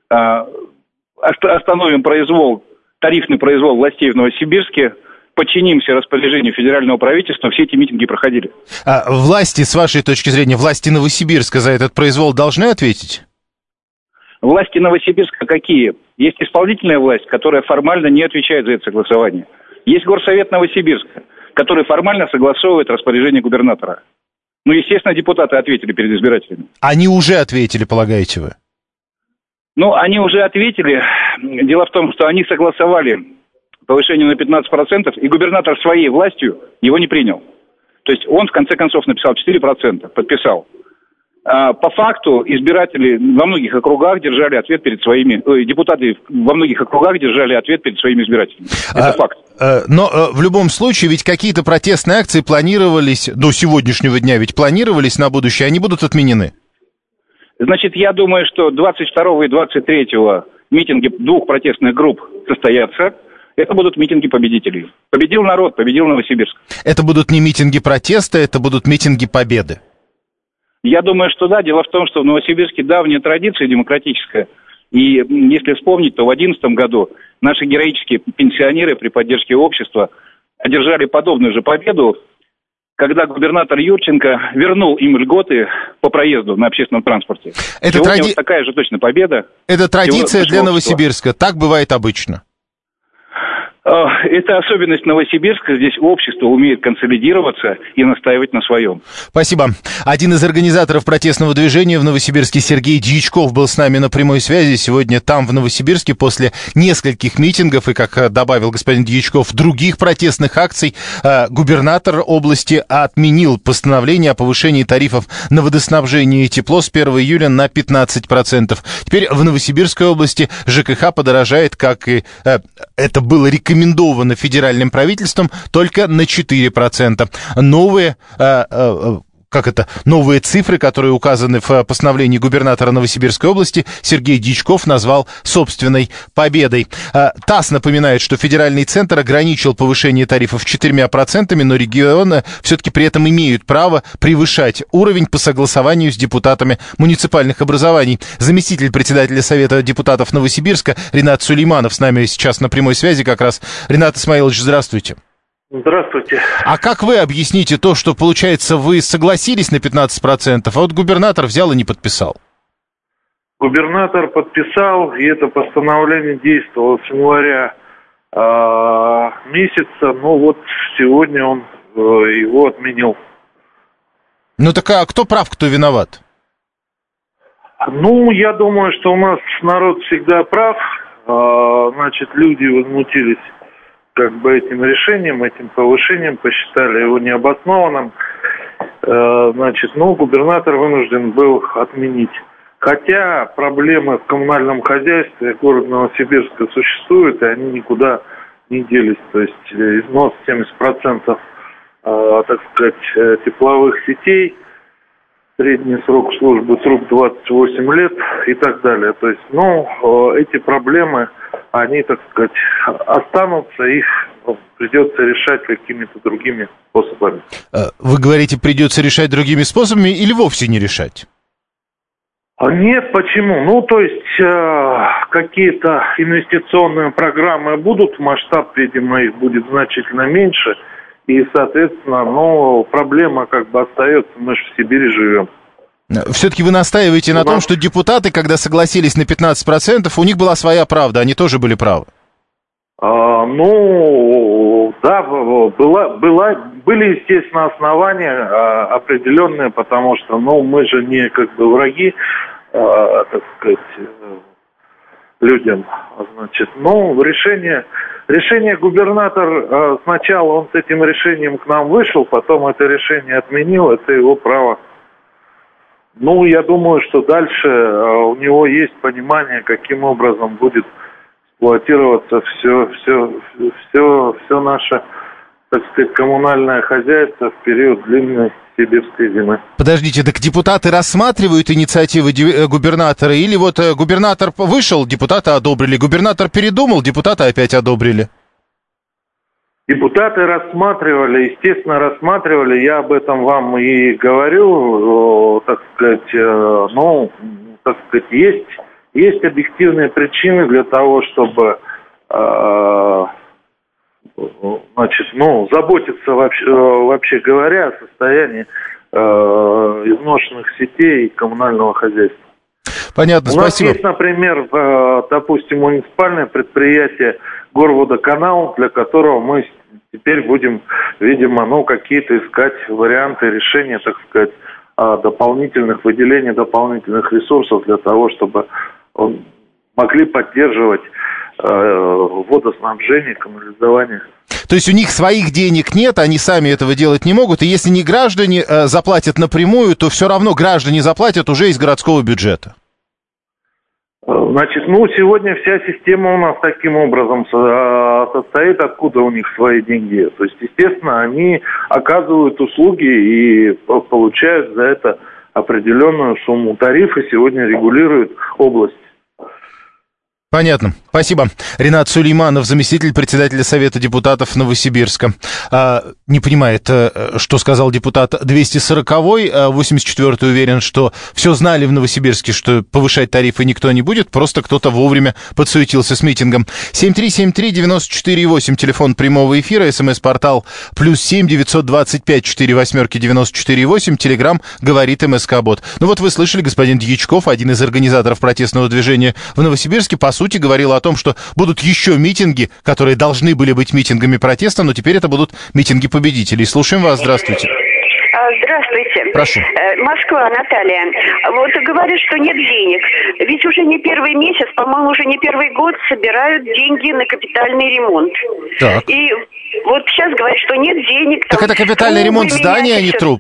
«Остановим произвол, тарифный произвол властей в Новосибирске, подчинимся распоряжению федерального правительства», все эти митинги проходили. А власти, с вашей точки зрения, власти Новосибирска за этот произвол должны ответить? Власти Новосибирска какие? Есть исполнительная власть, которая формально не отвечает за это согласование. Есть Горсовет Новосибирска. который формально согласовывает распоряжение губернатора. Ну, естественно, депутаты ответили перед избирателями. Они уже ответили, полагаете вы? Ну, они уже ответили. Дело в том, что они согласовали повышение на пятнадцать процентов, и губернатор своей властью его не принял. То есть он, в конце концов, написал четыре процента, подписал. А по факту избиратели во многих округах держали ответ перед своими... Ой, депутаты во многих округах держали ответ перед своими избирателями. Это а, факт. А, но а, в любом случае, ведь какие-то протестные акции планировались до сегодняшнего дня, ведь планировались на будущее, они будут отменены? Значит, я думаю, что двадцать второго и двадцать третьего митинги двух протестных групп состоятся. Это будут митинги победителей. Победил народ, победил Новосибирск. Это будут не митинги протеста, это будут митинги победы. Я думаю, что да. Дело в том, что в Новосибирске давняя традиция демократическая. И если вспомнить, то в две тысячи одиннадцатом году наши героические пенсионеры при поддержке общества одержали подобную же победу, когда губернатор Юрченко вернул им льготы по проезду на общественном транспорте. Это Сегодня тради... вот такая же точно победа. Это традиция для Новосибирска. Так бывает обычно. Это особенность Новосибирска. Здесь общество умеет консолидироваться и настаивать на своем. Спасибо. Один из организаторов протестного движения в Новосибирске, Сергей Дьячков, был с нами на прямой связи. Сегодня там, в Новосибирске, после нескольких митингов и, как добавил господин Дьячков, других протестных акций, губернатор области отменил постановление о повышении тарифов на водоснабжение и тепло с первого июля на пятнадцать процентов. Теперь в Новосибирской области ЖКХ подорожает, как и это было рекомендовано. рекомендовано федеральным правительством только на четыре процента. Новые, э, э, как это, новые цифры, которые указаны в постановлении губернатора Новосибирской области, Сергей Дьячков назвал собственной победой. Э, ТАСС напоминает, что федеральный центр ограничил повышение тарифов четырьмя процентами, но регионы все-таки при этом имеют право превышать уровень по согласованию с депутатами муниципальных образований. Заместитель председателя Совета депутатов Новосибирска Ринат Сулейманов с нами сейчас на прямой связи как раз. Ринат Исмаилович, здравствуйте. Здравствуйте. А как вы объясните то, что, получается, вы согласились на пятнадцать процентов, а вот губернатор взял и не подписал? Губернатор подписал, и это постановление действовало с января э, месяца, но вот сегодня он э, его отменил. Ну так а кто прав, кто виноват? Ну, я думаю, что у нас народ всегда прав. Э, значит, люди возмутились как бы этим решением, этим повышением, посчитали его необоснованным. Э, значит, ну, губернатор вынужден был отменить. Хотя проблемы в коммунальном хозяйстве города Новосибирска существуют, и они никуда не делись. То есть износ семьдесят процентов, э, так сказать, тепловых сетей, средний срок службы труб двадцать восемь лет и так далее. То есть, ну, эти проблемы, они, так сказать, останутся, их придется решать какими-то другими способами. Вы говорите, придется решать другими способами или вовсе не решать? Нет, почему? Ну, то есть, э, какие-то инвестиционные программы будут, масштаб, видимо, их будет значительно меньше. И, соответственно, ну, проблема как бы остается, мы же в Сибири живем. Все-таки вы настаиваете на том, что депутаты, когда согласились на пятнадцать процентов, у них была своя правда, они тоже были правы? А, ну, да, была, была, были, естественно, основания а, определенные, потому что, ну, мы же не как бы враги, а, так сказать, людям. Значит, ну, решение... Решение губернатор, сначала он с этим решением к нам вышел, потом это решение отменил, это его право. Ну, я думаю, что дальше у него есть понимание, каким образом будет эксплуатироваться все, все, все, все наше, так сказать, коммунальное хозяйство в период длинной сибирской зимы. Подождите, так депутаты рассматривают инициативы губернатора, или вот губернатор вышел, депутаты одобрили, губернатор передумал, депутаты опять одобрили? Депутаты рассматривали, естественно, рассматривали, я об этом вам и говорю, так сказать, ну, так сказать, есть, есть объективные причины для того, чтобы, значит, ну, заботиться вообще, вообще говоря о состоянии изношенных сетей и коммунального хозяйства. Понятно, У нас спасибо. есть, например, допустим, муниципальное предприятие Горводоканал, для которого мы Теперь будем, видимо, ну, какие-то искать варианты решения, так сказать, дополнительных выделений, дополнительных ресурсов для того, чтобы могли поддерживать водоснабжение, канализование. То есть у них своих денег нет, они сами этого делать не могут, и если не граждане э, заплатят напрямую, то все равно граждане заплатят уже из городского бюджета. Значит, ну, сегодня вся система у нас таким образом состоит, откуда у них свои деньги. То есть, естественно, они оказывают услуги и получают за это определенную сумму. Тарифы сегодня регулирует область. Понятно. Спасибо. Ренат Сулейманов, заместитель председателя Совета депутатов Новосибирска. А, не понимает, что сказал депутат двести сороковой, восемьдесят четвёртый уверен, что все знали в Новосибирске, что повышать тарифы никто не будет, просто кто-то вовремя подсуетился с митингом. семь три семь три девять четыре восемь, телефон прямого эфира, смс-портал плюс семь девятьсот двадцать пять четыре восьмерки девяносто четыре восемь, телеграм говорит МСК-бот. Ну вот вы слышали, господин Дьячков, один из организаторов протестного движения в Новосибирске, по сути говорил о том, что будут еще митинги, которые должны были быть митингами протеста, но теперь это будут митинги победителей. Слушаем вас, здравствуйте. Здравствуйте. Прошу. Москва, Наталья. Вот говорят, что нет денег. Ведь уже не первый месяц, по-моему, уже не первый год собирают деньги на капитальный ремонт. Так. И вот сейчас говорят, что нет денег. Так там, это капитальный ремонт здания, а не труб.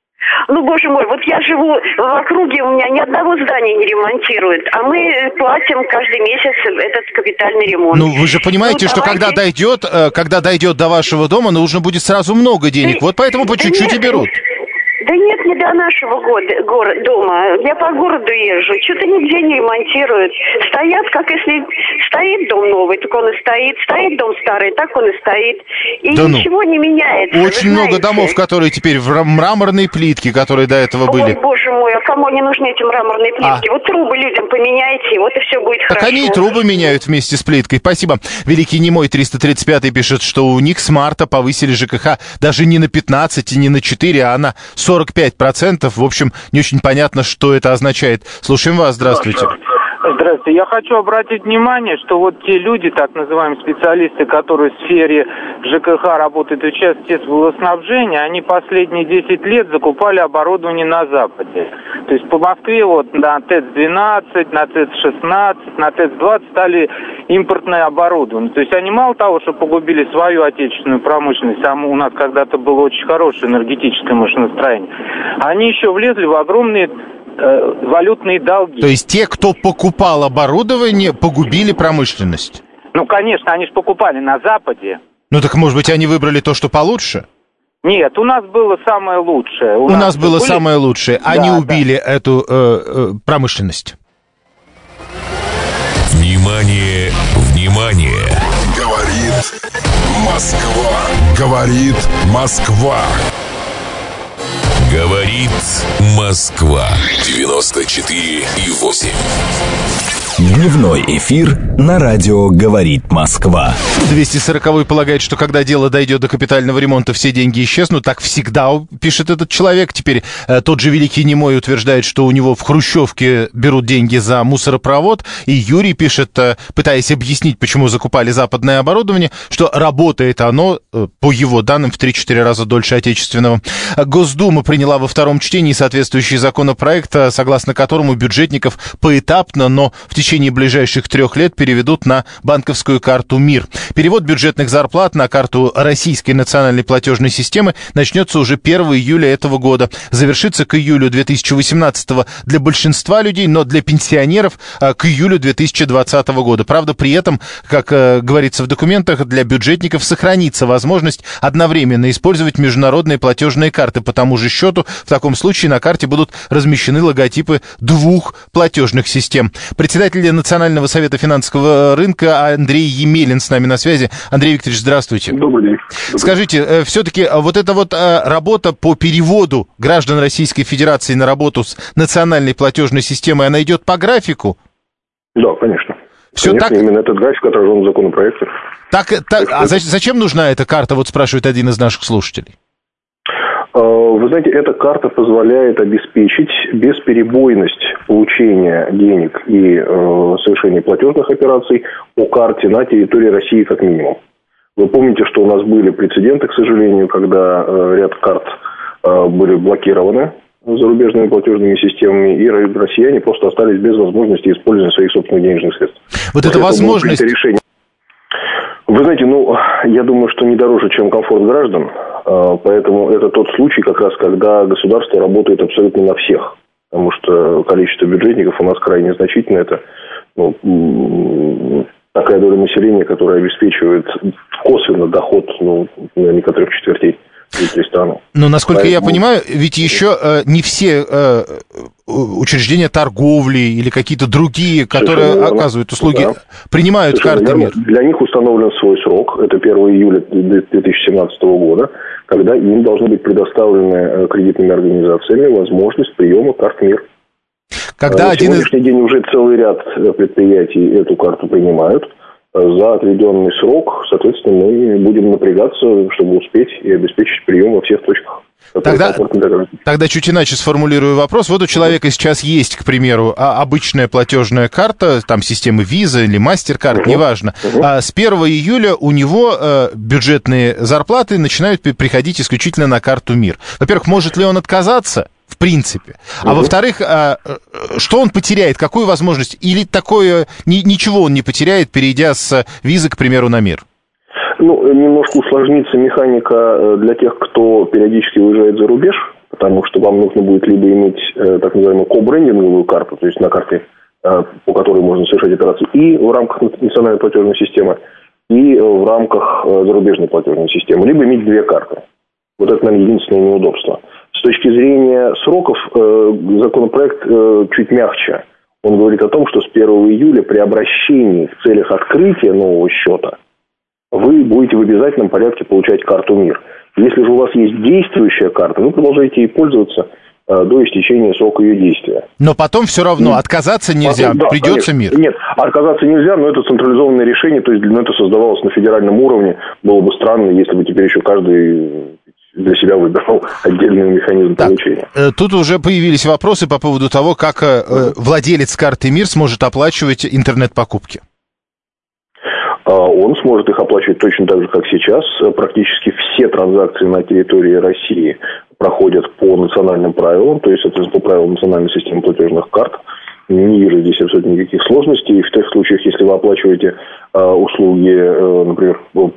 Ну, боже мой, вот я живу в округе, у меня ни одного здания не ремонтируют, а мы платим каждый месяц этот капитальный ремонт. Ну, вы же понимаете, ну, что давайте... когда дойдет, когда дойдет до вашего дома, нужно будет сразу много денег. Да, вот поэтому по да чуть-чуть и берут. Да нет, не до нашего года, город, дома. Я по городу езжу. Что-то нигде не ремонтируют. Стоят, как если стоит дом новый, так он и стоит. Стоит дом старый, так он и стоит. И да ничего ну. не меняется. Очень много домов, которые теперь в мраморной плитке, которые до этого Ой, были. Ой, боже мой, а кому не нужны эти мраморные плитки? А. Вот трубы людям поменяйте, вот и все будет так хорошо. Так они и трубы меняют вместе с плиткой. Спасибо. Великий Немой триста тридцать пятый пишет, что у них с марта повысили ЖКХ даже не на пятнадцать и не на четыре, а на сорок пять процентов. В общем, не очень понятно, что это означает. Слушаем вас. Здравствуйте. Здравствуйте. Я хочу обратить внимание, что вот те люди, так называемые специалисты, которые в сфере ЖКХ работают в части водоснабжения, они последние десять лет закупали оборудование на Западе. То есть по Москве вот на ТЭЦ двенадцать, на ТЭЦ шестнадцать, на ТЭЦ двадцать стали импортное оборудование. То есть они мало того, что погубили свою отечественную промышленность, а у нас когда-то было очень хорошее энергетическое машиностроение, они еще влезли в огромные валютные долги. То есть те, кто покупал оборудование, погубили промышленность? Ну, конечно, они же покупали на Западе. Ну, так, может быть, они выбрали то, что получше? Нет, у нас было самое лучшее. У, у нас, нас было были... самое лучшее. Они да, убили да. эту э, э, промышленность. Внимание, внимание! Говорит Москва. Говорит Москва. Говорит Москва. девяносто четыре и восемь. Дневной эфир на радио «Говорит Москва». двести сороковой полагает, что когда дело дойдет до капитального ремонта, все деньги исчезнут. Так всегда, пишет этот человек. Теперь э, тот же Великий Немой утверждает, что у него в Хрущевке берут деньги за мусоропровод. И Юрий пишет, э, пытаясь объяснить, почему закупали западное оборудование, что работает оно, э, по его данным, в три-четыре раза дольше отечественного. Госдума приняла во втором чтении соответствующий законопроект, согласно которому бюджетников поэтапно, но в течение В течение ближайших трех лет переведут на банковскую карту МИР. Перевод бюджетных зарплат на карту Российской национальной платежной системы начнется уже первого июля этого года. Завершится к июлю две тысячи восемнадцатого для большинства людей, но для пенсионеров к июлю две тысячи двадцатого года. Правда, при этом, как говорится в документах, для бюджетников сохранится возможность одновременно использовать международные платежные карты по тому же счету. В таком случае на карте будут размещены логотипы двух платежных систем. Председатель Национального совета финансового рынка Андрей Емелин с нами на связи. Андрей Викторович, здравствуйте. Добрый день. Скажите, все-таки вот эта вот работа по переводу граждан Российской Федерации на работу с национальной платежной системой, она идет по графику? Да, конечно. Все конечно, так... именно этот график отражен в законопроекте. Так, так, а зачем нужна эта карта, вот спрашивает один из наших слушателей? Вы знаете, эта карта позволяет обеспечить бесперебойность получения денег и э, совершения платежных операций по карте на территории России как минимум. Вы помните, что у нас были прецеденты, к сожалению, когда э, ряд карт э, были блокированы зарубежными платежными системами, и россияне просто остались без возможности использования своих собственных денежных средств. Вот эта возможность... Решение. Вы знаете, ну, я думаю, что не дороже, чем комфорт граждан, э, поэтому это тот случай, как раз, когда государство работает абсолютно на всех, потому что количество бюджетников у нас крайне значительное, это ну, такая доля населения, которая обеспечивает косвенно доход ну, некоторых четвертей жителей страны. Но, насколько Поэтому... я понимаю, ведь еще э, не все э, учреждения торговли или какие-то другие, которые Совершенно оказывают услуги, да. принимают Совершенно карты МИР. Для них установлен свой срок, это первого июля две тысячи семнадцатого года, когда им должны быть предоставлены кредитными организациями возможность приема карт МИР. Когда На один сегодняшний из... день уже целый ряд предприятий эту карту принимают. За отведенный срок, соответственно, мы будем напрягаться, чтобы успеть и обеспечить прием во всех точках. Тогда, тогда чуть иначе сформулирую вопрос. Вот у человека сейчас есть, к примеру, обычная платежная карта, там системы Visa или MasterCard, uh-huh. неважно. Uh-huh. А с первого июля у него э, бюджетные зарплаты начинают приходить исключительно на карту МИР. Во-первых, может ли он отказаться? В принципе. А угу. во-вторых, что он потеряет? Какую возможность? Или такое, ничего он не потеряет, перейдя с визы, к примеру, на МИР? Ну, немножко усложнится механика для тех, кто периодически уезжает за рубеж, потому что вам нужно будет либо иметь так называемую ко-брендинговую карту, то есть на карте, по которой можно совершать операции, и в рамках национальной платежной системы, и в рамках зарубежной платежной системы, либо иметь две карты. Вот это, наверное, единственное неудобство. С точки зрения сроков, э, законопроект э, чуть мягче. Он говорит о том, что с первого июля при обращении в целях открытия нового счета вы будете в обязательном порядке получать карту МИР. Если же у вас есть действующая карта, вы продолжаете ей пользоваться э, до истечения срока ее действия. Но потом все равно отказаться нельзя, потом, да, придется конечно. МИР. Нет, отказаться нельзя, но это централизованное решение, то есть ну, это создавалось на федеральном уровне. Было бы странно, если бы теперь еще каждый... для себя выбирал отдельный механизм да. получения. Тут уже появились вопросы по поводу того, как э, владелец карты МИР сможет оплачивать интернет-покупки. Он сможет их оплачивать точно так же, как сейчас. Практически все транзакции на территории России проходят по национальным правилам, то есть это по правилам национальной системы платежных карт. Не вижу здесь абсолютно никаких сложностей. В тех случаях, если вы оплачиваете э, услуги, э, например, по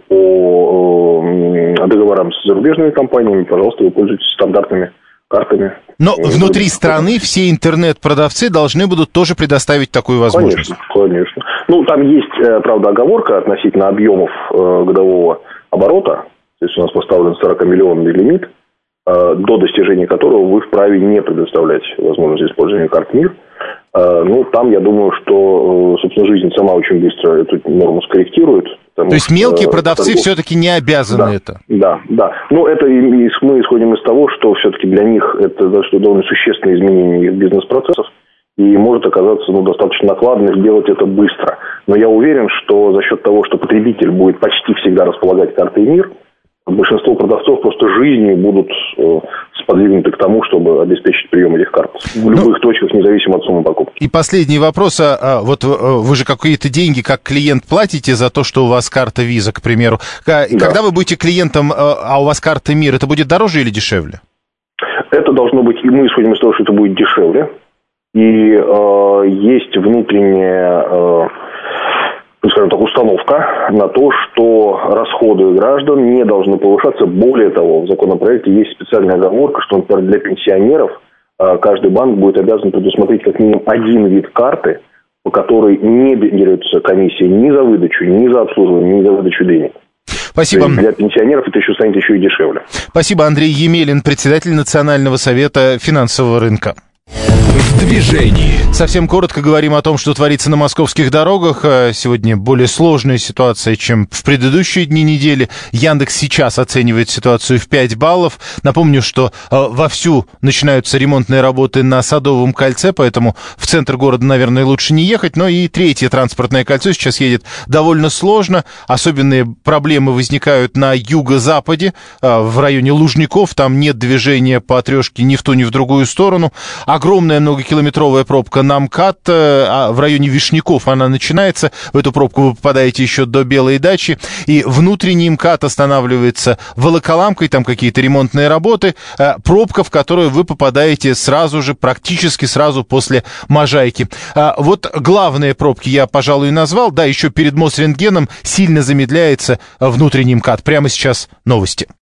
э, договорам с зарубежными компаниями, пожалуйста, вы пользуетесь стандартными картами. Но э, внутри страны все интернет-продавцы должны будут тоже предоставить такую возможность. Конечно, конечно. Ну, там есть, э, правда, оговорка относительно объемов э, годового оборота. То есть у нас поставлен сорокамиллионный лимит, э, до достижения которого вы вправе не предоставлять возможность использования карт МИР. Ну, там, я думаю, что, собственно, жизнь сама очень быстро эту норму скорректирует. То есть мелкие продавцы торгов... все-таки не обязаны да, это? Да, да. Но это мы исходим из того, что все-таки для них это довольно существенное изменение их бизнес-процессов. И может оказаться ну, достаточно накладно сделать это быстро. Но я уверен, что за счет того, что потребитель будет почти всегда располагать картой МИР, большинство продавцов просто жизнью будут э, сподвигнуты к тому, чтобы обеспечить прием этих карт в любых ну, точках, независимо от суммы покупки. И последний вопрос. А, вот вы же какие-то деньги как клиент платите за то, что у вас карта Visa, к примеру. Да. Когда вы будете клиентом, а у вас карта МИР, это будет дороже или дешевле? Это должно быть, и мы исходим из того, что это будет дешевле. И э, есть внутренняя... Э, скажем так, установка на то, что расходы граждан не должны повышаться. Более того, в законопроекте есть специальная оговорка, что, например, для пенсионеров каждый банк будет обязан предусмотреть как минимум один вид карты, по которой не берется комиссия ни за выдачу, ни за обслуживание, ни за выдачу денег. Спасибо. Для пенсионеров это еще станет еще и дешевле. Спасибо. Андрей Емелин, председатель Национального совета финансового рынка. В движении. Совсем коротко говорим о том, что творится на московских дорогах. Сегодня более сложная ситуация, чем в предыдущие дни недели. Яндекс сейчас оценивает ситуацию в пять баллов. Напомню, что вовсю начинаются ремонтные работы на Садовом кольце, поэтому в центр города, наверное, лучше не ехать. Но и третье транспортное кольцо сейчас едет довольно сложно. Особенные проблемы возникают на юго-западе, в районе Лужников. Там нет движения по трешке ни в ту, ни в другую сторону. Огромное огромная многокилометровая пробка на МКАД, а в районе Вишняков она начинается. В эту пробку вы попадаете еще до Белой дачи. И внутренний МКАД останавливается Волоколамкой, там какие-то ремонтные работы. Пробка, в которую вы попадаете сразу же, практически сразу после Можайки. Вот главные пробки я, пожалуй, назвал. Да, еще перед Мосрентгеном сильно замедляется внутренний МКАД. Прямо сейчас новости.